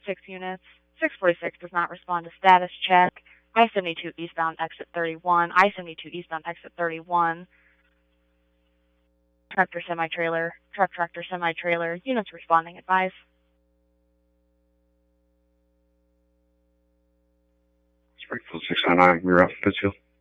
6 units. 646 does not respond to status check. I-72 eastbound exit 31. I-72 eastbound exit 31. Tractor semi-trailer. Truck tractor semi-trailer. Units responding, advise. Springfield 699, we're off Pittsfield.